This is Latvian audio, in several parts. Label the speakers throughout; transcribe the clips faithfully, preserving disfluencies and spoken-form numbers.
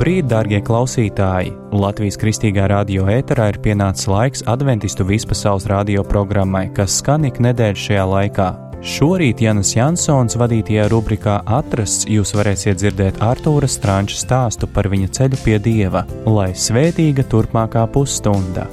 Speaker 1: Labrīt, dārgie klausītāji! Latvijas Kristīgā radio ēterā ir pienācis laiks adventistu vispasaules radio programmai, kas skan ik nedēļas šajā laikā. Šorīt Jānis Jansons vadītajā rubrikā Atrasts jūs varēsiet dzirdēt Artūra Stranča stāstu par viņa ceļu pie Dieva, lai svētīga turpmākā pusstunda.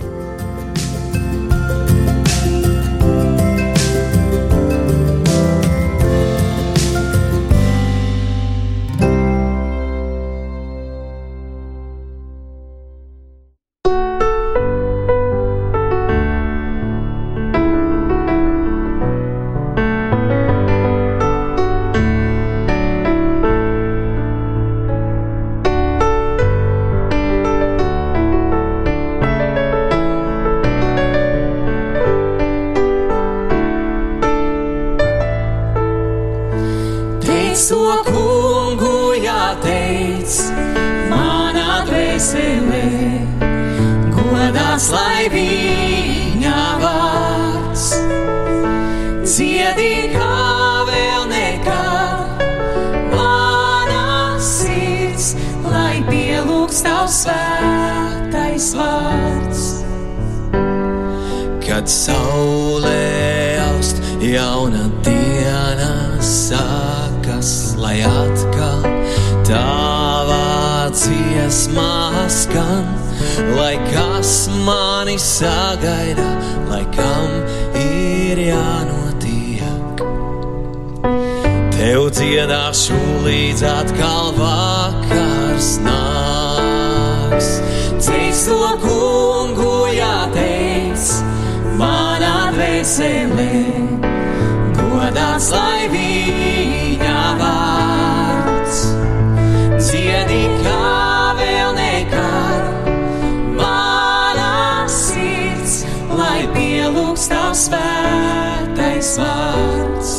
Speaker 2: Kad saulē aust, jauna diena sākas, lai atkal tavā dziesmā skan, lai kas mani sagaida, lai kam ir jānotiek. Tev dziedāšu līdz atkal vakars nāks. Ceļš to kungu jāteic, manā dvēselē, godāts lai viņa vārds. Dziedi kā vēl nekad, manā sirds, lai pielūgs tavs svētais vārds.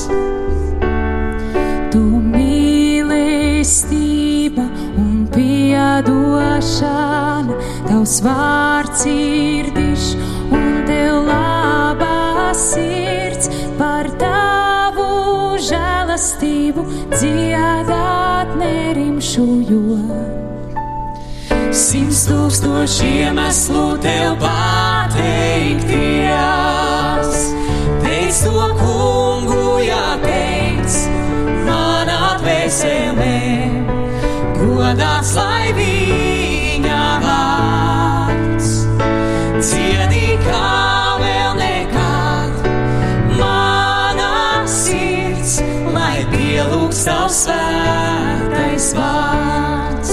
Speaker 3: Tu mīlestība un piedošana, tavs vārds ir dišs, un tev labā sirds, par tavu žēlastību dziedāt nerimšu, jo simts tūkstošiem esmu tev pateikties. Teic to kungu jāteic, manā dvēselē, godāts lai viņa vārds. Dziedi kā vēl nekad, manā sirds, lai pielūgs tavs svētais vārds.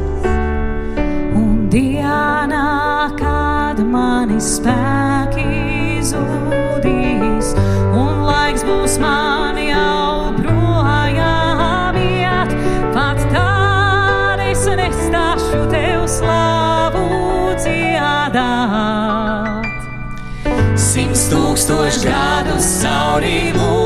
Speaker 3: Un dienā, kad mani spēki zudīs, un laiks būs man jau projām iet, pat tad es nestāšu tev slavu dziedāt. Simts tūkstoši gadus cauri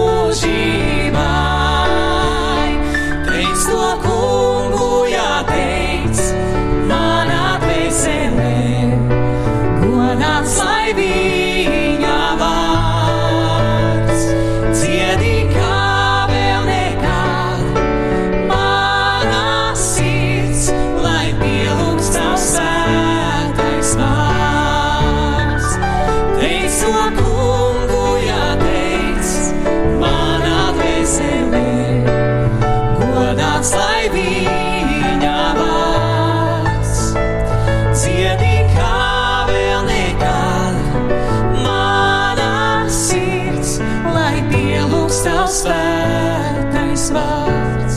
Speaker 3: mūžībai, teic to kungu jāteic, manā dvēselē, godāts lai viņa vārds. Dziedi kā vēl nekad, manā sirds, lai pielūgs tavs svētais vārds. Teic to kungu jāteic, manā dvēselē, godāts lai viņa vārds. Dziedi kā vēl nekad, manā sirds, lai pielūgs tavs svētais vārds.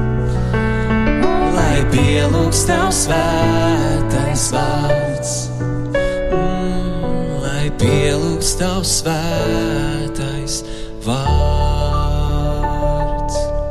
Speaker 3: Lai pielūgs tavs svētais vārds. Mm, lai pielūgs tavs svētais vārds.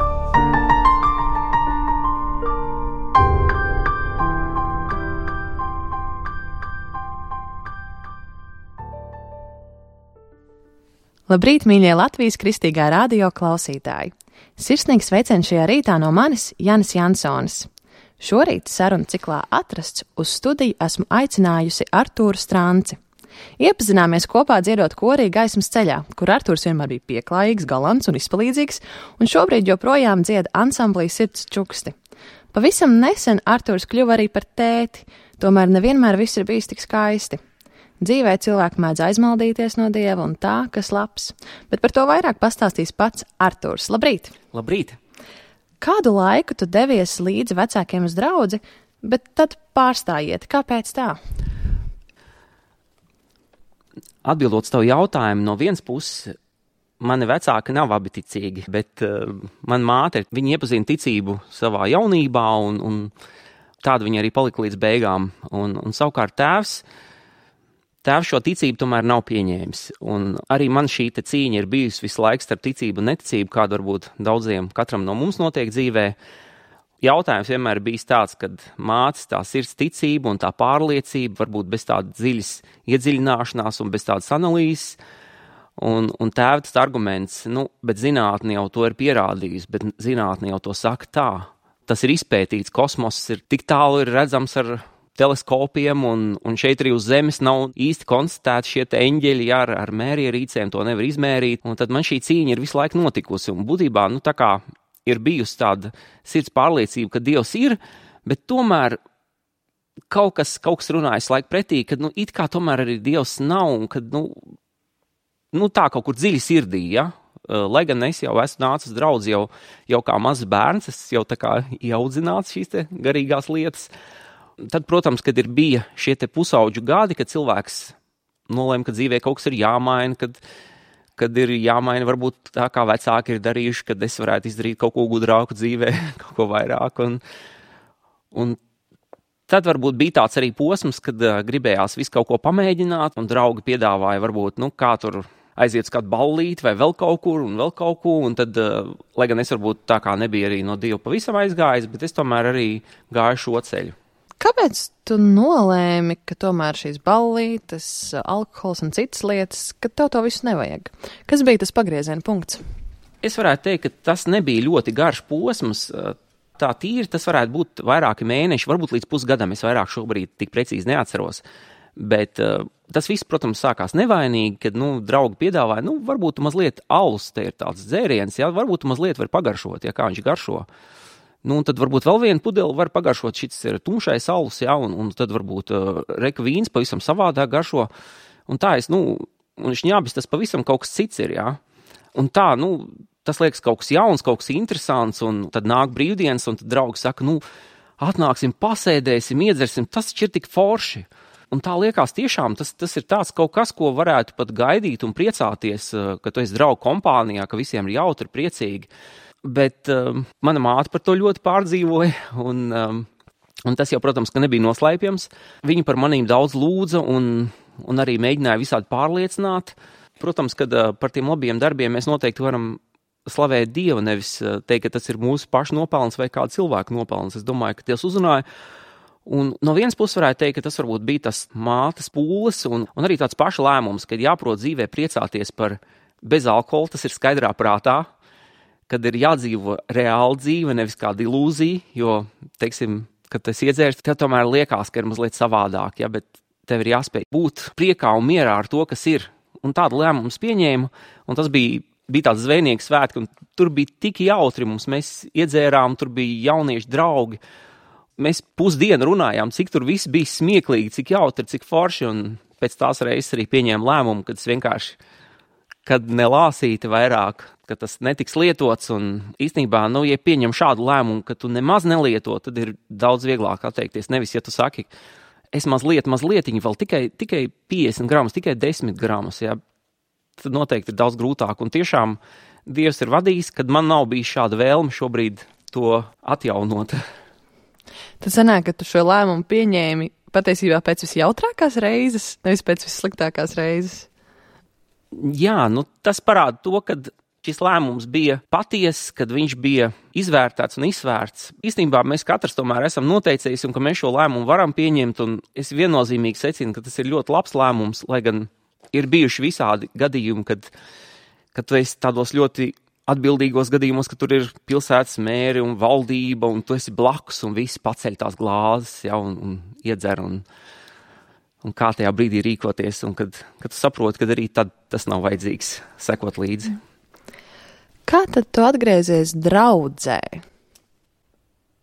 Speaker 4: Labrīt, mīļie Latvijas Kristīgā radio klausītāji! Sirsnīgs sveiciens šajā rītā no manis, Jānis Jansons. Šorīt sarunu ciklā Atrasts uz studiju esmu aicinājusi Artūru Stranci. Iepazināmies kopā dziedot korī Gaismas ceļā, kur Artūrs vienmēr bija pieklājīgs, galants un izpalīdzīgs, un šobrīd joprojām dzied ansamblī Sirds čuksti. Pavisam nesen Artūrs kļuva arī par tēti, tomēr nevienmēr viss ir bijis tik skaisti. Dzīvē cilvēki mēdz aizmaldīties no Dieva un tā, kas labs, bet par to vairāk pastāstīs pats Artūrs. Labrīt!
Speaker 5: Labrīt!
Speaker 4: Kādu laiku tu devies līdzi vecākiem uz draudzi, bet tad pārstājiet? Kāpēc tā?
Speaker 5: Atbildot tavu jautājumu, no vienas puses, mani vecāki nav abi ticīgi, bet uh, man māte, viņa iepazīna ticību savā jaunībā, un, un tāda viņa arī palika līdz beigām. Un, un savukārt tēvs, tēvs šo ticību tomēr nav pieņēmis. Un arī man šī te cīņa ir bijusi visu laiku starp ticību un neticību, kāda varbūt daudziem, katram no mums notiek dzīvē. Jautājums vienmēr bijis tāds, kad mātes tā sirds ticība un tā pārliecība, varbūt bez tāda dziļas iedziļināšanās un bez tādas analīzes. Un, un tēva tas arguments, nu, bet zinātne jau to ir pierādījusi, bet zinātne jau to saka tā. Tas ir izpētīts, kosmoss ir tik tālu ir redzams ar teleskopiem, un, un šeit arī uz Zemes nav īsti konstatēti šie te eņģeļi, jā, ar, ar mērierīcēm to nevar izmērīt, un tad man šī cīņa ir visu laiku notikusi, un būtībā, nu, tā kā ir bijusi tāda sirds pārliecība, ka Dievs ir, bet tomēr kaut kas, kaut kas runājas laik pretī, kad, nu, it kā tomēr arī Dievs nav, un kad, nu, nu tā kaut kur dziļi sirdī, ja, lai gan es jau esmu nācis draudz jau, jau kā mazs bērns, es jau tā kā ieaudzināts šīs te garīgās lietas. Tad, protams, kad ir bija šie te pusauģu gadi, kad cilvēks nolēma, ka dzīvē kaut kas ir jāmaina, kad, kad ir jāmaina varbūt tā, kā vecāki ir darījuši, kad es varētu izdarīt kaut ko gudrāku dzīvē, kaut ko vairāk. Un, un tad varbūt bija tāds arī posms, kad uh, gribējās visu kaut ko pamēģināt, un draugi piedāvāja varbūt, nu, kā tur aiziet uz kādu ballīti vai vēl kaut kur un vēl kaut ko, un tad, uh, lai gan es varbūt tā kā nebija arī no Dieva pavisam aizgājis, bet es tomēr arī gāju šo ceļu.
Speaker 4: Kāpēc tu nolēmi, ka tomēr šīs ballītes, alkohols un citas lietas, ka tev to visu nevajag? Kas bija tas pagrieziena punkts?
Speaker 5: Es varētu teikt, ka tas nebija ļoti garš posms. Tā tīri tas varētu būt vairāki mēneši, varbūt līdz pusgadam, es vairāk šobrīd tik precīzi neatceros. Bet uh, tas viss, protams, sākās nevainīgi, kad, nu, draugi piedāvāja, nu, varbūt mazliet alus, te ir tāds dzēriens, jā, varbūt mazliet var pagaršot, ja kā viņš garšo. Nu, un tad varbūt vēl vienu pudeli var pagaršot, šis ir tumšais alus, jā, un, un tad varbūt uh, reka vīns pavisam savādāk garšo, un tā es, nu, un šņābis tas pavisam kaut kas cits ir, jā. Un tā, nu, tas liekas kaut kas jauns, kaut kas interesants, un tad nāk brīvdienas, un tad draugi saka, nu, atnāksim, pasēdēsim, iedzersim, tas ir tik forši. Un tā liekas tiešām, tas, tas ir tāds kaut kas, ko varētu pat gaidīt un priecāties, ka tu esi draugu kompānijā, ka visiem ir jautri, priecīgi. Bet um, mana māte par to ļoti pārdzīvoja, un, um, un tas jau, protams, ka nebija noslēpjams. Viņa par manīm daudz lūdza un, un arī mēģināja visādi pārliecināt. Protams, kad uh, par tiem labiem darbiem mēs noteikti varam slavēt Dievu, nevis uh, teikt, ka tas ir mūsu pašu nopelns vai kāda cilvēka nopelns. Es domāju, ka Dievs uzrunāja. Un no vienas puses varētu teikt, ka tas varbūt bija tas mātes pūles un, un arī tāds paša lēmums, kad jāprot dzīvē priecāties par bez alkohola, tas ir skaidrā prātā, kad ir jādzīvo reāli dzīve, nevis kāda ilūzija, jo, teiksim, kad tas iedzērs, tev tomēr liekas, ka ir mazliet savādāk, ja, bet tev ir jāspēj būt priekā un mierā ar to, kas ir. Un tādu lēmumus pieņēmu, un tas bija, bija tāds zvejnieks svētki, un tur bija tik jautri mums, mēs iedzērām, tur bija jaunieši draugi, mēs pusdienu runājām, cik tur viss bija smieklīgi, cik jautri, cik forši, un pēc tās reizes arī pieņēmu lēmumu, kad es vienkārši, kad nelāsīti vairāk, ka tas netiks lietots, un īstenībā, nu, ja pieņem šādu lēmumu, ka tu nemaz nelieto, tad ir daudz vieglāk atteikties. Nevis, ja tu saki, es mazliet, mazlietiņi vēl tikai, tikai piecdesmit gramus, tikai desmit gramus, ja, tad noteikti ir daudz grūtāk, un tiešām Dievs ir vadījis, kad man nav bijis šāda vēlme šobrīd to atjaunot.
Speaker 4: Tad sanāk, ka tu šo lēmumu pieņēmi patiesībā pēc visjautrākās reizes, nevis pēc vissliktākās reizes.
Speaker 5: Jā, nu tas parāda to, ka šis lēmums bija patiess, kad viņš bija izvērtēts un izsvērts. Īstenībā mēs katrs tomēr esam noteicējis, un ka mēs šo lēmumu varam pieņemt, un es viennozīmīgi secinu, ka tas ir ļoti labs lēmums, lai gan ir bijuši visādi gadījumi, kad, kad tu esi tādos ļoti atbildīgos gadījumos, ka tur ir pilsētas mēri un valdība, un tu esi blakus, un visi paceļ tās glāzes, ja, un, un iedzer, un, un kā tajā brīdī rīkoties, un kad, kad tu saproti, kad arī tad tas nav vajadzīgs sekot līdzi.
Speaker 4: Kā tad tu atgriezies draudzē?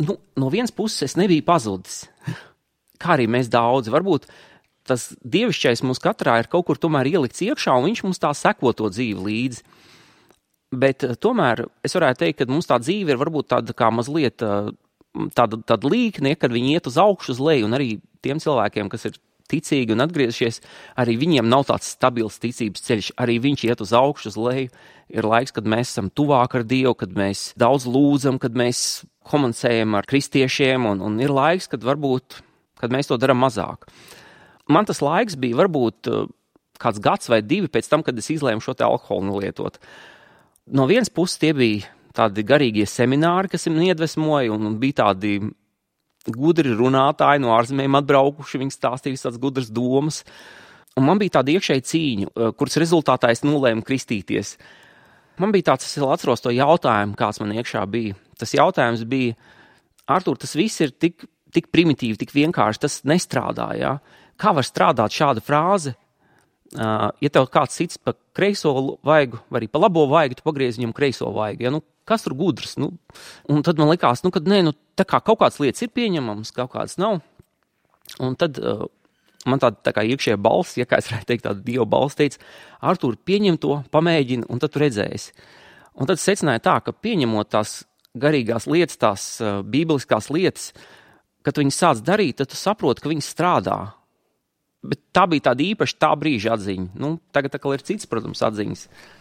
Speaker 5: nu, no vienas puses es nebiju pazudis, kā arī mēs daudzi. Varbūt tas dievišķais mums katrā ir kaut kur tomēr ielikts iekšā, un viņš mums tā seko to dzīvi līdzi. Bet tomēr es varētu teikt, ka mums tā dzīve ir varbūt tāda kā mazliet tāda, tāda līkne, kad viņi iet uz augšu, uz leju, un arī tiem cilvēkiem, kas ir ticīgi un atgriezušies, arī viņiem nav tāds stabils ticības ceļš, arī viņš iet uz augšu, uz leju. Ir laiks, kad mēs esam tuvāk ar Dievu, kad mēs daudz lūdzam, kad mēs komunicējam ar kristiešiem, un, un ir laiks, kad varbūt, kad mēs to darām mazāk. Man tas laiks bija varbūt kāds gads vai divi pēc tam, kad es izlēmu šo te alkoholu nelietot. No vienas puses tie bija tādi garīgie semināri, kas man iedvesmoja, un bija tādi gudri runātāji no ārzemēm atbraukuši, viņi stāstīja tādas gudras domas. Un man bija tāda iekšēja cīņa, kuras rezultātā es nolēmu kristīties. Man bija tāds, es vēl atceros to jautājumu, kāds man iekšā bija. Tas jautājums bija, Artur, tas viss ir tik, tik primitīvi, tik vienkārši, tas nestrādā, jā. Kā var strādāt šāda frāze? Uh, ja tev kāds cits pa kreiso vaigu, vai arī pa labo vaigu, tu pagriez viņam kreiso vaigu, ja, nu, kas tur gudrs, nu, un tad man likās, nu, kad nē, nu, tā kā kaut kādas lietas ir pieņemamas, kaut kādas nav, un tad uh, man tāda tā kā iekšējā balss, ja kā es varētu teikt, tāda Dieva balss teica, Artur, pieņem to, pamēģini, un tad tu redzēsi. Un tad secināja tā, ka pieņemot tās garīgās lietas, tās uh, bībeliskās lietas, kad tu viņas sāc darīt, tad tu saproti, ka viņas strādā. Bet tā bija tāda īpaša tā brīža atziņa. Nu, tagad tā kā ir cits, protams, atziņas.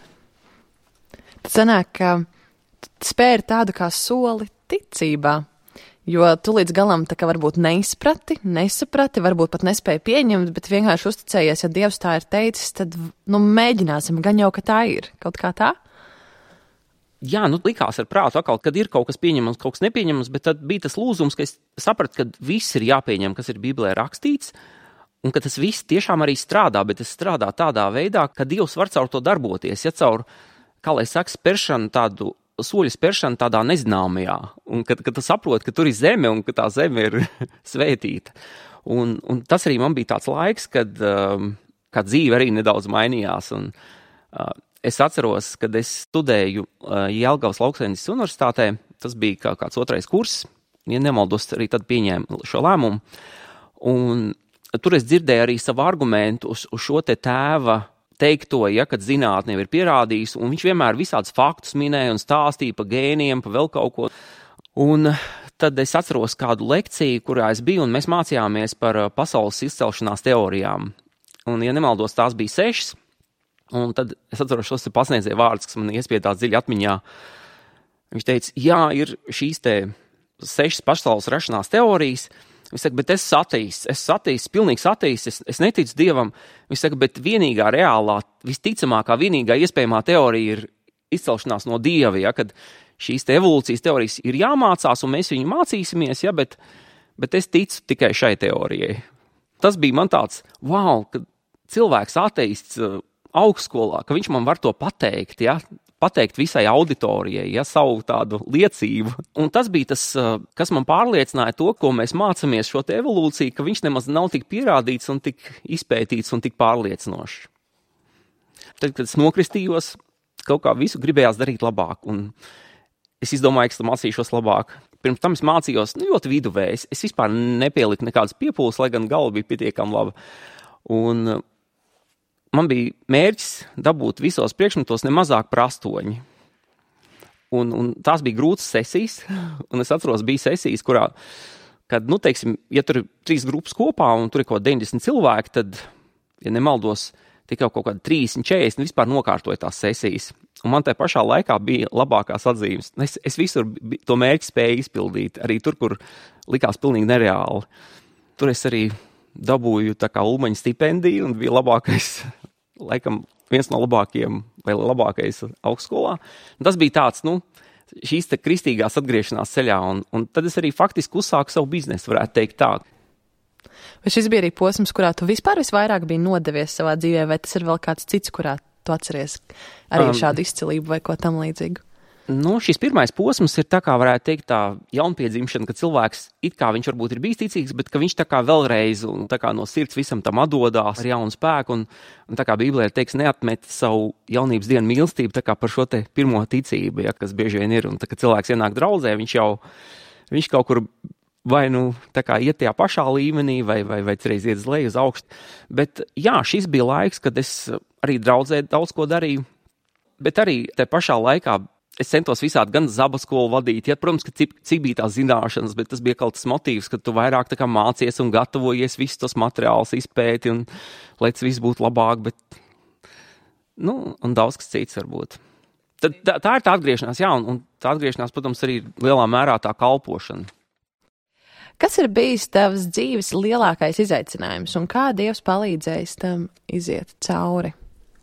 Speaker 4: Tad sanāk, ka spēri tādu kā soli ticībā, jo tu līdz galam tā kā varbūt neizprati, nesaprati, varbūt pat nespēji pieņemt, bet vienkārši uzticējies, ja Dievs tā ir teicis, tad, nu, mēģināsim, gan jau, ka tā ir. Kaut kā tā?
Speaker 5: Jā, nu, likās ar prātu atkal, kad ir kaut kas pieņemams, kaut kas nepieņemams, bet tad bija tas lūzums, ka es sapratu, ka viss ir jāpieņem, kas ir Bībelē rakstīts, un ka tas viss tiešām arī strādā, bet tas strādā tādā veidā, ka Dievs var caur to darboties, ja caur, kā lai saka, spēršanu tādu, soļu spēršanu tādā nezināmajā, un kad, kad tu saproti, ka tur ir zeme, un ka tā zeme ir svētīta. Un, un tas arī man bija tāds laiks, kad, um, kad dzīve arī nedaudz mainījās, un uh, es atceros, kad es studēju uh, Jelgavas Lauksaimniecības universitātē, tas bija kā kāds otrais kurs, ja nemaldos, arī tad pieņēmu šo lēmumu, un tur es dzirdēju arī savu argumentu uz, uz šo te tēva teikto, ja, kad zinātne ir pierādījusi, un viņš vienmēr visādus faktus minēja un stāstīja pa gēniem, pa vēl kaut ko. Un tad es atceros kādu lekciju, kurā es biju, un mēs mācījāmies par pasaules izcelšanās teorijām. Un, ja nemaldos, tās bija sešas, un tad es atceros šos te pasniedzēju vārdus, kas man iespiedās dziļi atmiņā. Viņš teica, jā, ir šīs te sešas pasaules rašanās teorijas. Viņš saka, bet es esmu ateists, es esmu ateists, pilnīgs ateists, es, es neticu Dievam. Viņš saka, bet vienīgā reālā, visticamākā, vienīgā iespējamā teorija ir izcelšanās no Dieva, ja, kad šīs te evolūcijas teorijas ir jāmācās, un mēs viņu mācīsimies, ja, bet, bet es ticu tikai šai teorijai. Tas bija man tāds, wow, ka cilvēks ateists augstskolā, ka viņš man var to pateikt, ja, pateikt visai auditorijai, ja, savu tādu liecību. Un tas bija tas, kas man pārliecināja to, ko mēs mācāmies šo te evolūciju, ka viņš nemaz nav tik pierādīts un tik izpētīts un tik pārliecinošs. Tad, kad es nokristījos, kaut kā visu gribējās darīt labāk, un es izdomāju, ka es mācīšos labāk. Pirms tam es mācījos nu, ļoti viduvējs. Es vispār nepieliku nekādas piepūles, lai gan galva bija pietiekami laba. Un man bija mērķis dabūt visos priekšmetos ne mazāk par astoņi. Un, un tās bija grūtas sesijas, un es atceros, bija sesijas, kurā, kad, nu, teiksim, ja tur ir trīs grupas kopā, un tur ir kaut deviņdesmit cilvēki, tad, ja nemaldos, tikai kaut kādi trīsdesmit, četrdesmit, vispār nokārtoja tās sesijas. Un man tajā pašā laikā bija labākās atzīmes. Es, es visur to mērķi spēju izpildīt, arī tur, kur likās pilnīgi nereāli. Tur es arī dabūju tā kā Ulmaņa stipendiju un bija labākais, laikam viens no labākajiem vai labākais augstskolā. Un tas bija tāds, nu, šīs te kristīgās atgriešanās ceļā, un, un tad es arī faktiski uzsāku savu biznesu, varētu teikt tā.
Speaker 4: Vai šis bija arī posms, kurā tu vispār visvairāk biji nodevies savā dzīvē, vai tas ir vēl kāds cits, kurā tu atceries arī um, šādu izcilību vai ko tam līdzīgu?
Speaker 5: Nu, šis pirmais posms ir tā kā varētu teikt tā jaunpiedzimšana, ka cilvēks it kā viņš varbūt ir bijis ticīgs, bet ka viņš tā kā vēlreiz un tā kā no sirds visam tam atdodās ar jaunu spēku un, un tā kā Bībelē ir teiks neatmet savu jaunības dienu mīlestību tā kā par šo te pirmo ticību, ja, kas bieži vien ir. Un tā kā cilvēks ienāk draudzē, viņš jau, viņš kaut kur vai nu tā kā iet tajā pašā līmenī, vai, vai, vai reiz iet uz leju, uz augstu. Bet jā, šis bija laiks, kad es arī draudzē daudz ko darīju, bet arī te pašā laikā es centos visādi gan zabaskolu vadīt, ja, protams, ka cik, cik bija tās zināšanas, bet tas bija kaut tas motīvs, ka tu vairāk tā kā mācies un gatavojies visus tos materiālus izpēti un lai tas viss būtu labāk, bet, nu, un daudz kas cits varbūt. Tad, tā, tā ir tā atgriešanās, jā, un, un tā atgriešanās, protams, arī lielā mērā tā kalpošana.
Speaker 4: Kas ir bijis tavs dzīves lielākais izaicinājums un kā Dievs palīdzējis tam iziet cauri?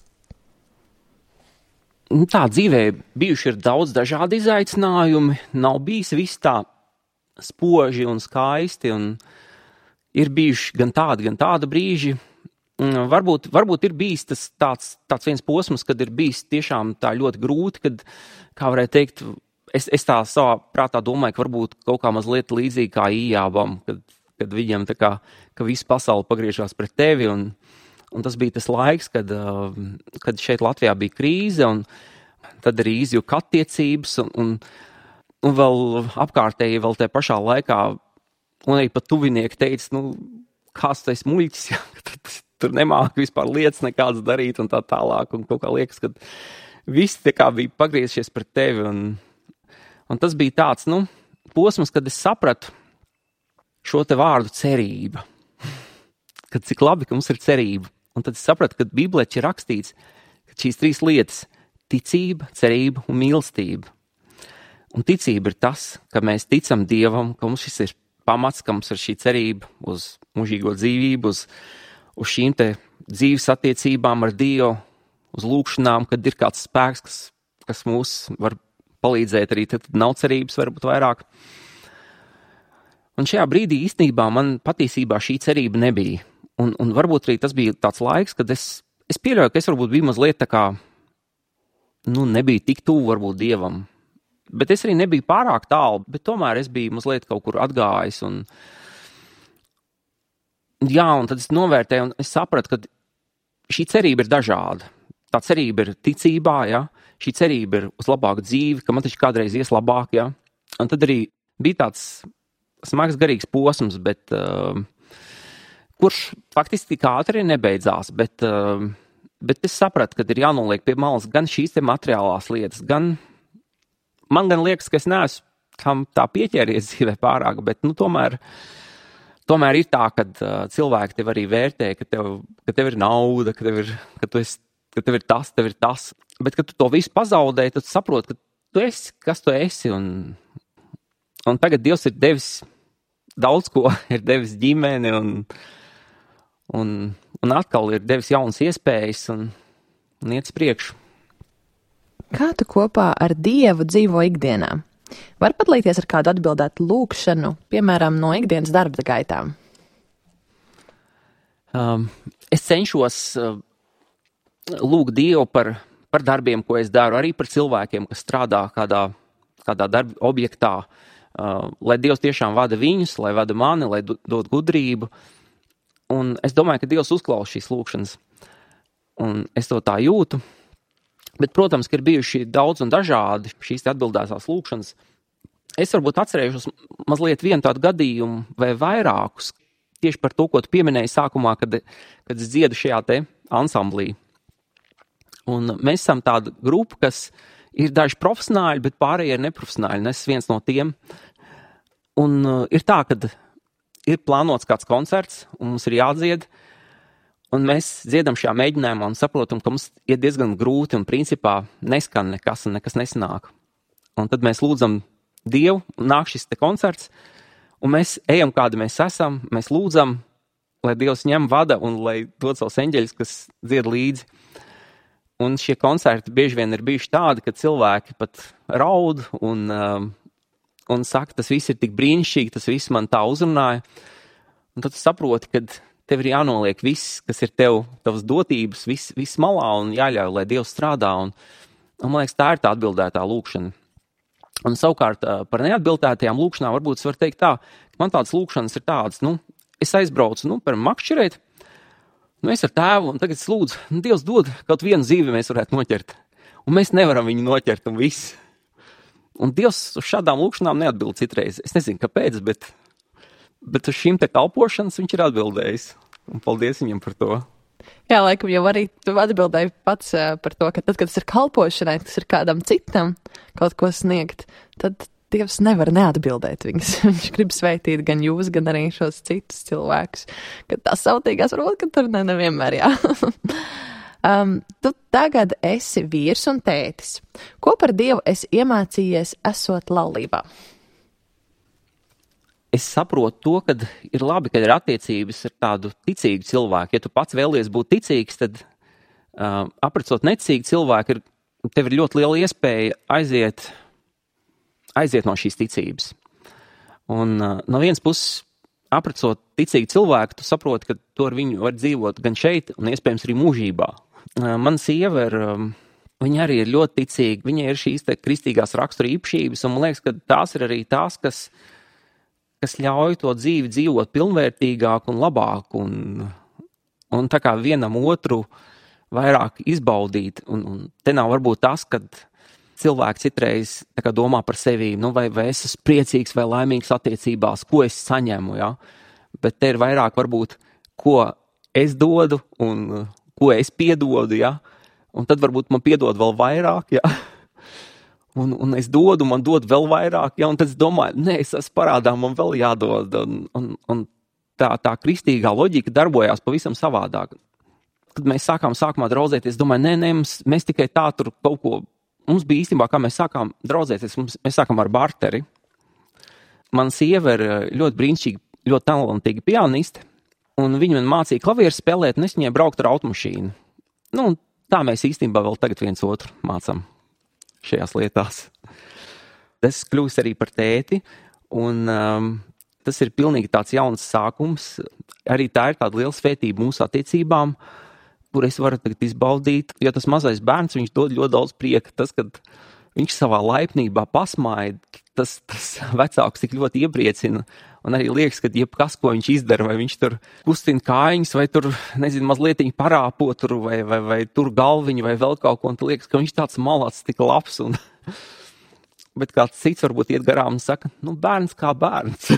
Speaker 5: Tā dzīvē bijuši ir daudz dažādi izaicinājumi, nav bijis viss tā spoži un skaisti, un ir bijuši gan tādi, gan tādi brīži. Varbūt, varbūt ir bijis tas tāds, tāds viens posms, kad ir bijis tiešām tā ļoti grūti, kad, kā varētu teikt, es, es tā savā prātā domāju, ka varbūt kaut kā mazliet līdzīgi kā Ījābam, kad, kad viņam tā kā, ka visu pasauli pagriežās pret tevi, un, un tas bija tas laiks, kad, kad šeit Latvijā bija krīze, un tad arī izjuka attiecības, un, un, un vēl apkārtēji vēl tajā pašā laikā, un arī pat tuvinieki teica, nu, kāds tu esi muļķis, ja, tad tur nemāki vispār lietas nekādas darīt un tā tālāk, un kaut kā liekas, ka visi tā kā bija pagriezies pret tevi, un, un tas bija tāds, nu, posms, kad es sapratu šo te vārdu cerība, kad cik labi, ka mums ir cerība, un tad es sapratu, ka Bībelē ir rakstīts, ka šīs trīs lietas – ticība, cerība un mīlestība. Un ticība ir tas, ka mēs ticam Dievam, ka mums šis ir pamats, ka mums ir šī cerība uz mūžīgo dzīvību, uz uz šīm te dzīves attiecībām ar Dievu, uz lūkšanām, kad ir kāds spēks, kas, kas mūs var palīdzēt arī, tad nav cerības varbūt vairāk. Un šajā brīdī īstenībā man patiesībā šī cerība nebija. Un, un varbūt arī tas bija tāds laiks, kad es, es pieļauju, ka es varbūt biju mazliet tā kā, nu, nebija tik tuvu varbūt Dievam. Bet es arī nebiju pārāk tālu, bet tomēr es biju mazliet kaut kur atgājis un jā, un tad es novērtēju, un es sapratu, ka šī cerība ir dažāda. Tā cerība ir ticībā, ja? Šī cerība ir uz labāku dzīvi, ka man taču kādreiz ies labāk, ja? Un tad arī bija tāds smags garīgs posms, bet, uh, kurš faktiski tik ātri nebeidzās, bet, uh, bet es sapratu, ka ir jānoliek pie malas gan šīs te materiālās lietas, gan man gan liekas, ka es neesmu tam tā pieķēries dzīvē pārāk, bet, nu, tomēr Tomēr ir tā, ka uh, cilvēki tev arī vērtē, ka tev, ka tev ir nauda, ka tev ir, ka, tu esi, ka tev ir tas, tev ir tas. Bet, kad tu to visu pazaudē, tad tu saproti, ka tu esi, kas tu esi. Un, un tagad Dievs ir devis daudz ko, ir devis ģimeni un, un, un atkal ir devis jaunas iespējas un, un iet uz priekšu.
Speaker 4: Kā tu kopā ar Dievu dzīvo ikdienā? Var padalīties ar kādu atbildētu lūkšanu, piemēram, no ikdienas darba gaitām?
Speaker 5: Um, es cenšos uh, lūgt Dievu par, par darbiem, ko es daru, arī par cilvēkiem, kas strādā kādā, kādā darba objektā, uh, lai Dievs tiešām vada viņus, lai vada mani, lai dod gudrību. Un es domāju, ka Dievs uzklaus šīs lūkšanas, un es to tā jūtu. Bet, protams, ka ir bijuši daudz un dažādi šīs atbildētās lūkšanas. Es varbūt atcerēšos mazliet vienu tādu gadījumu vai vairākus, tieši par to, ko tu pieminēji sākumā, kad, kad es dziedu šajā te ansamblī. Un mēs esam tāda grupa, kas ir daži profesionāļi, bet pārējie ir neprofesionāļi, un es esmu viens no tiem. Un uh, ir tā, kad ir plānots kāds koncerts, un mums ir jādzied, un mēs dziedam šajā mēģinājumā un saprotam, ka mums ir diezgan grūti un principā neskan nekas un nekas nesanāk. Un tad mēs lūdzam Dievu, un nāk šis te koncerts, un mēs ejam, kādi mēs esam, mēs lūdzam, lai Dievs ņem vada un lai dod savus eņģeļus, kas dzied līdzi. Un šie koncerti bieži vien ir bijuši tādi, ka cilvēki pat raud un, um, un saka, tas viss ir tik brīnišķīgi, tas viss man tā uzrunāja. Un tad tu saproti, ka tev ir jānoliek viss, kas ir tev, tavas dotības, viss, viss malā un jāļauj, lai Dievs strādā. Un, un man liekas, tā ir tā atbildētā lūkšana. Un savukārt par neatbildētajām lūkšanām varbūt es varu teikt tā, ka man tādas lūkšanas ir tādas, nu, es aizbraucu, nu, par makšķerēt, nu, es ar tēvu, un tagad es lūdzu, nu, Dievs dod kaut vienu zīvi mēs varētu noķert. Un mēs nevaram viņu noķert un viss. un Dievs uz šādām lūkšanām neatbild citreiz. Es nezinu, kāpēc, bet, bet uz šīm te kalpošanas viņš ir atbildējis. Un paldies viņam par to.
Speaker 4: Jā, laikam jau arī tu atbildēji pats uh, par to, ka tad, kad tas ir kalpošanai, tas ir kādam citam kaut ko sniegt, tad Dievs nevar neatbildēt viņus. Viņš grib sveitīt gan jūs, gan arī šos citus cilvēkus. Kad tās sautīgās, varbūt, ka tur ne, nevienmēr, jā. um, tu tagad esi vīrs un tētis. Ko par Dievu esi iemācījies esot laulībā?
Speaker 5: Es saprotu to, ka ir labi, kad ir attiecības ar tādu ticīgu cilvēku. Ja tu pats vēlies būt ticīgs, tad uh, aprecot necīgu cilvēku, ir, tev ir ļoti liela iespēja aiziet aiziet no šīs ticības. Un uh, no vienas puses, aprecot ticīgu cilvēku, tu saproti, ka tu ar viņu var dzīvot gan šeit, un iespējams arī mūžībā. Uh, mana sieva ir, um, viņa arī ir ļoti ticīga, viņa ir šīs te kristīgās rakstura īpašības, un man liekas, ka tās ir arī tās, kas, kas ļauj to dzīvi dzīvot pilnvērtīgāk un labāk, un, un tā kā vienam otru vairāk izbaudīt. Un, un te nav varbūt tas, kad cilvēki citreiz tā kā domā par sevi, nu vai, vai es esmu priecīgs vai laimīgs attiecībās, ko es saņemu, ja? Bet te ir vairāk varbūt, ko es dodu un ko es piedodu, ja? Un tad varbūt man piedod vēl vairāk, ja? Un, un es dodu, man dod vēl vairāk, ja? Un tad es domāju, nē, es esmu parādā, man vēl jādod. Un, un, un tā, tā kristīgā loģika darbojās pavisam savādāk. Kad mēs sākām sākumā draudzēties, domāju, nē, nē, mēs, mēs tikai tā tur kaut ko. Mums bija īstenībā, kā mēs sākām draudzēties, mums, mēs sākām ar barteri. Mana sieva ir ļoti brīnišķīga, ļoti talantīga pianiste, un viņa man mācīja klavieru spēlēt, un es viņai braukt ar automašīnu. Nu, un tā mēs īstenībā vēl tagad viens otru mācām šajās lietās. Es kļūstu arī par tēti, un um, tas ir pilnīgi tāds jauns sākums. Arī tā ir tāda liela svētība mūsu attiecībām, kur es varu tagad izbaudīt, jo tas mazais bērns, viņš dod ļoti daudz prieka. Tas, kad viņš savā laipnībā pasmaida, tas, tas vecāks tik ļoti iepriecina. Un arī liekas, ka jebkas, ko viņš izdara, vai viņš tur kustina kājiņas, vai tur, nezinu, mazlietiņi parāpo tur, vai, vai, vai tur galviņu, vai vēl kaut ko, un tu liekas, ka viņš tāds malāts, tik labs. Un... Bet kāds cits varbūt iet garām un saka, nu, bērns kā bērns.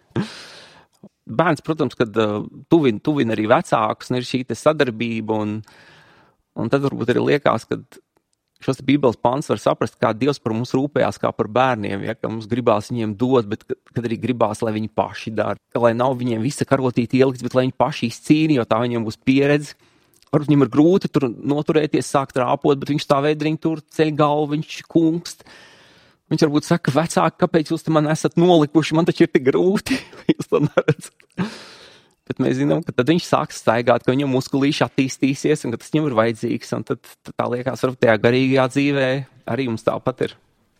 Speaker 5: Bērns, protams, kad uh, tuvina, tuvina arī vecākus, un ir šī te sadarbība, un, un tad varbūt arī liekas, ka šos bībeles pants var saprast, kā Dievs par mums rūpējās kā par bērniem, ja, ka mums gribās viņiem dot, bet kad arī gribās, lai viņi paši dara, lai nav viņiem visa karotīte ielikts, bet lai viņi paši izcīni, jo tā viņiem būs pieredze. Varbūt viņam ir grūti tur noturēties, sākt rāpot, bet viņš tā veidriņ tur ceļ galvu, viņš kungst. Viņš varbūt saka, vecāki, kāpēc jūs te man esat nolikuši, man taču ir tik grūti, jūs to neredzat. Bet mēs zinām, ka tad viņš sāks staigāt, ka viņam muskulīši attīstīsies un ka tas viņam ir vajadzīgs. Un tad, tad tā liekas, varbūt tajā garīgajā dzīvē arī mums tāpat ir.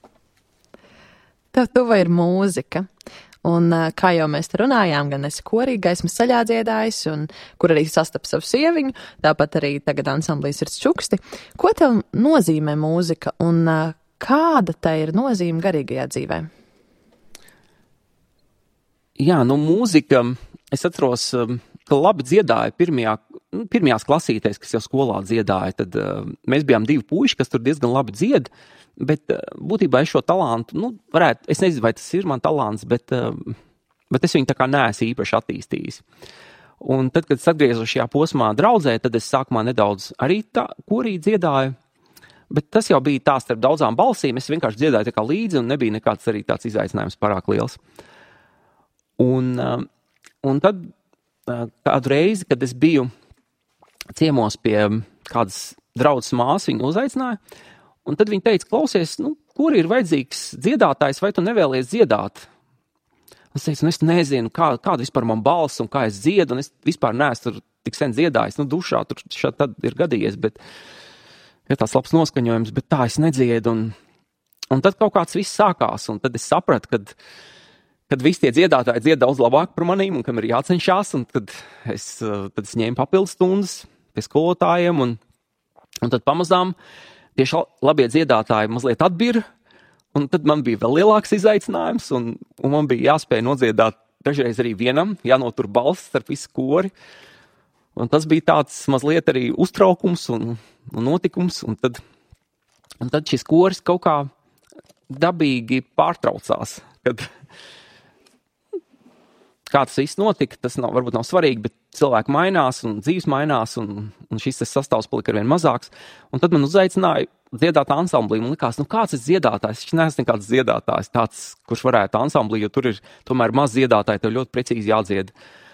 Speaker 4: Tev tuva ir mūzika. Un kā jau mēs te runājām, gan esi korī gaismas ceļā dziedājis, un kur arī sastapa savu sieviņu, tāpat arī tagad ansamblīs ir čuksti. Ko tev nozīmē mūzika un kāda tā ir nozīme garīgajā dzīvē?
Speaker 5: Jā, nu mūzika, es atceros, ka labi dziedāja pirmajā, pirmajās klasītēs, kas jau skolā dziedāja, tad uh, mēs bijām divi puiši, kas tur diezgan labi dzied, bet uh, būtībā es šo talantu, nu, varētu, es nezinu, vai tas ir man talants, bet, uh, bet es viņu tā kā neesmu īpaši attīstījis. Un tad, kad es atgriezu šajā posmā draudzē, tad es sākumā nedaudz arī tā korī dziedāju. Bet tas jau bija tā starp daudzām balsīm, es vienkārši dziedāju tā kā līdzi un nebija nekāds arī tāds izaicinājums pārāk liels. Un, un tad kādu reizi, kad es biju ciemos pie kādas draudzes māsas, viņu uzaicināja, un tad viņa teica, klausies, nu, kur ir vajadzīgs dziedātājs, vai tu nevēlies dziedāt? Un es teicu, nu, es nezinu, kā, kāda vispār man balss un kā es dziedu, un es vispār neesmu tur tik sen dziedājis, nu, dušā tur šādi tad ir gadījies, bet ir tāds labs noskaņojums, bet tā es nedziedu, un, un tad kaut kāds viss sākās, un tad es sapratu, kad, kad visi tie dziedātāji dzied daudz labāk par manīm, un kam ir jācenšās, un tad es, tad es ņēmu papildus stundas pie skolotājiem, un, un tad pamazām tieši labie dziedātāji mazliet atbira, un tad man bija vēl lielāks izaicinājums, un, un man bija jāspēj nodziedāt dažreiz arī vienam, jānotur balss starp visu kori, un tas bija tāds mazliet arī uztraukums un, un notikums, un tad, un tad šis koris kaut kā dabīgi pārtraucās, kad kā tas viss notika, tas nav, varbūt nav svarīgi, bet cilvēki mainās un dzīves mainās un, un šis sastāvs palika arvien mazāks. Un tad man uzaicināja dziedāt ansamblī. Man likās, nu kāds ir dziedātājs? Viņš neesmu nekāds dziedātājs, tāds, kurš varētu ansamblī, jo tur ir tomēr maz dziedātāji, tev ļoti precīzi jādzied.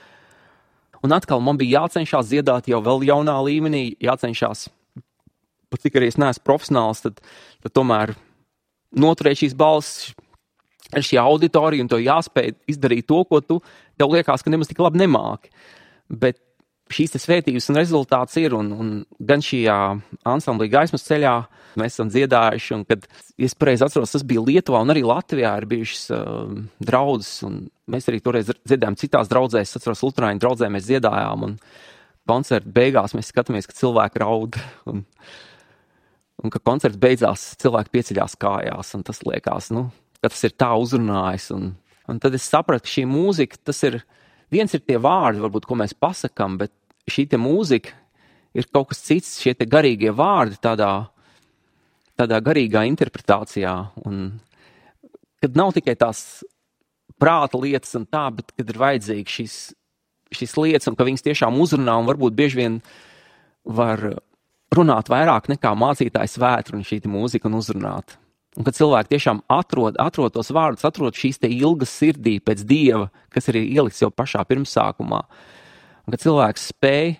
Speaker 5: Un atkal man bija jācenšās dziedāt jau vēl jaunā līmenī, jācenšās, pat cik arī es neesmu profesionāls, tad, tad tomēr noturēt šīs balss ar šī auditorija un to jāspēj izdarīt to, ko tu tev liekas, ka nemaz tik labi nemāki. Bet šīs te svētības un rezultāts ir, un, un gan šajā ansamblī gaismas ceļā mēs esam dziedājuši, un kad, ja es pareizi atceros, tas bija Lietuvā un arī Latvijā ir bijušas uh, draudzes, un mēs arī toreiz dziedājām citās draudzēs, es atceros Luterāņu draudzē mēs dziedājām, un koncerta beigās mēs skatāmies, ka cilvēki raud, un, un ka koncerts beidzās, cilvēki pieceļās kājās, un tas liekas, nu, ka tas ir tā uzrunājis, un, un tad es sapratu, ka šī mūzika, tas ir, viens ir tie vārdi, varbūt, ko mēs pasakam, bet šī te mūzika ir kaut kas cits, šie te garīgie vārdi tādā, tādā garīgā interpretācijā, un kad nav tikai tās prāta lietas un tā, bet kad ir vajadzīgi šīs, šīs lietas, un ka viņas tiešām uzrunā, un varbūt bieži vien var runāt vairāk nekā mācītājs vētru un šī te mūzika un uzrunāt. Un kad cilvēki tiešām atrod, atrod tos vārdus, atrod šīs te ilgas sirdī pēc Dieva, kas ir ielikts jau pašā pirmsākumā, un kad cilvēks spēj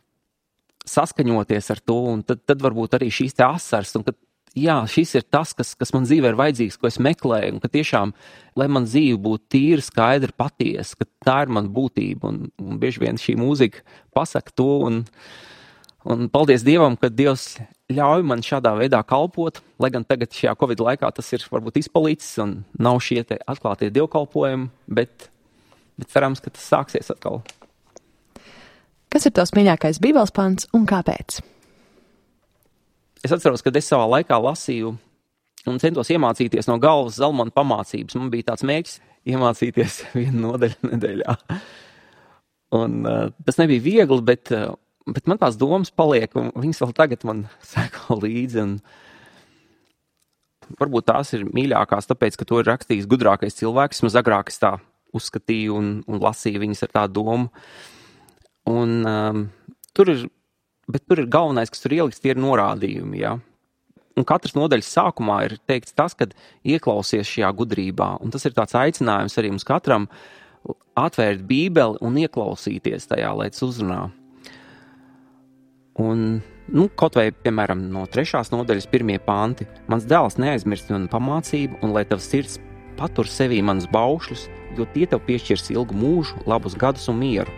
Speaker 5: saskaņoties ar to, un tad, tad varbūt arī šīs te asars, un kad, jā, šis ir tas, kas, kas man dzīvē ir vajadzīgs, ko es meklēju, un ka tiešām, lai man dzīve būtu tīra, skaidra, patiesa, ka tā ir man būtība, un, un bieži vien šī mūzika pasaka to, un, un paldies Dievam, ka Dievs ļauj man šādā veidā kalpot, lai gan tagad šajā Covid laikā tas ir varbūt izpalicis, un nav šie te atklātie dievkalpojumi, bet, bet cerams, ka tas sāksies atkal.
Speaker 4: Kas ir tavs mīļākais Bībeles pants un kāpēc?
Speaker 5: Es atceros, kad es savā laikā lasīju un centos iemācīties no galvas Zalmana pamācības. Man bija tāds mērķis iemācīties vienu nodaļu nedēļā. Un uh, tas nebija viegli, bet, uh, bet man tās domas paliek, un viņas vēl tagad man seko līdzi. Un varbūt tās ir mīļākās, tāpēc, ka to ir rakstījis gudrākais cilvēks. Maz agrāk es tā uzskatīju un, un lasīju viņas ar tādu domu. Un um, tur ir, bet tur ir galvenais, kas tur ielikts, tie ir norādījumi, jā. Un katras nodaļas sākumā ir teikts tas, kad ieklausies šajā gudrībā. Un tas ir tāds aicinājums arī mums katram atvērt Bībeli un ieklausīties tajā, lai tas uzrunā. Un, nu, kaut vai, piemēram, no trešās nodaļas pirmie panti. Mans dēls neaizmirst manu pamācību, un lai tavs sirds patur sevī manas baušļus, jo tie tev piešķirs ilgu mūžu, labus gadus un mieru.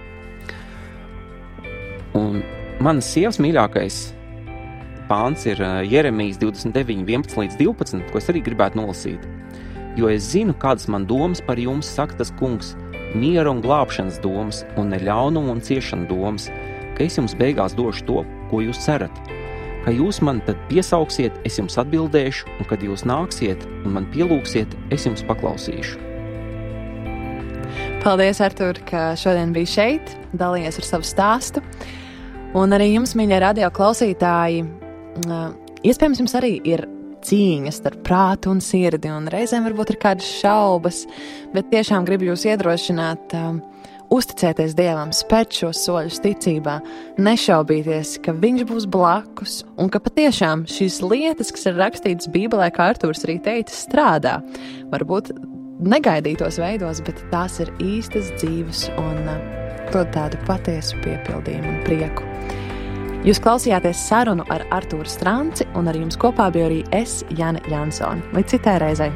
Speaker 5: Un manas sievas mīļākais pāns ir Jeremijas divdesmit deviņi, vienpadsmit līdz divpadsmit, ko es arī gribētu nolasīt. Jo es zinu, kādas man domas par jums, saka tas kungs, miera un glābšanas domas, un ne ļaunuma un ciešana domas, ka es jums beigās došu to, ko jūs cerat. Ka jūs man tad piesauksiet, es jums atbildēšu, un kad jūs nāksiet un man pielūksiet, es jums paklausīšu.
Speaker 4: Paldies, Artur, ka šodien biji šeit, dalījies ar savu stāstu. Un arī jums, mīļie radio klausītāji, iespējams jums arī ir cīņas starp prātu un sirdi, un reizēm varbūt ir kādas šaubas, bet tiešām gribu jūs iedrošināt, um, uzticēties Dievam, spērt šos soļus ticībā, nešaubīties, ka viņš būs blakus, un ka patiešām šīs lietas, kas ir rakstītas Bībelē, kā Arturs arī teica, strādā. Varbūt negaidītos veidos, bet tās ir īstas dzīves un uh, dod tādu patiesu piepildījumu un prieku. Jūs klausījāties sarunu ar Artūru Stranci, un ar jums kopā bija arī es, Jane Jansone. Līdz citai reizei!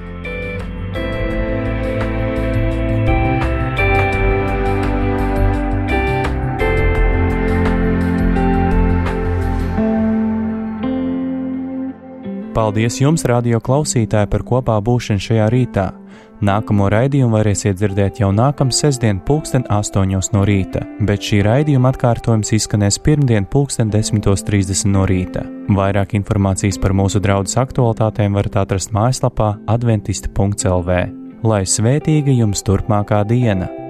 Speaker 1: Paldies jums, radio klausītāji, par kopā būšanu šajā rītā. Nākamo raidījumu varēsiet dzirdēt jau nākamā sestdien pulksten astoņos no rīta, bet šī raidījuma atkārtojums izskanēs pirmdien pulksten desmitos trīsdesmit no rīta. Vairāk informācijas par mūsu draudzes aktualitātēm varat atrast mājaslapā adventisti punkts el vē. Lai svētīga jums turpmākā diena!